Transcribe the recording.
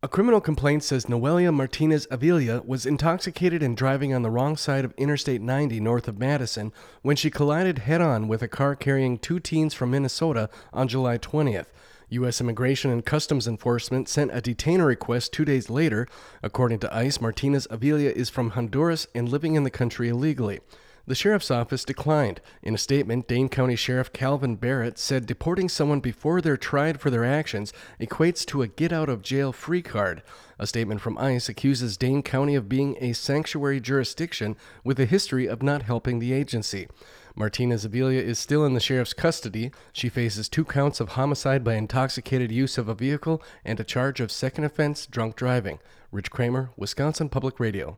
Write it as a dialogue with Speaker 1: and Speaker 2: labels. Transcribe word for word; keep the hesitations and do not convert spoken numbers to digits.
Speaker 1: criminal complaint says Noelia Martinez Avila was intoxicated and driving on the wrong side of Interstate ninety north of Madison when she collided head-on with a car carrying two teens from Minnesota on July twentieth. U S Immigration and Customs Enforcement sent a detainer request two days later. According to ICE, Martinez Avila is from Honduras and living in the country illegally. The sheriff's office declined. In a statement, Dane County Sheriff Calvin Barrett said deporting someone before they're tried for their actions equates to a get-out-of-jail-free card. A statement from ICE accuses Dane County of being a sanctuary jurisdiction with a history of not helping the agency. Martinez Avila is still in the sheriff's custody. She faces two counts of homicide by intoxicated use of a vehicle and a charge of second offense drunk driving. Rich Kramer, Wisconsin Public Radio.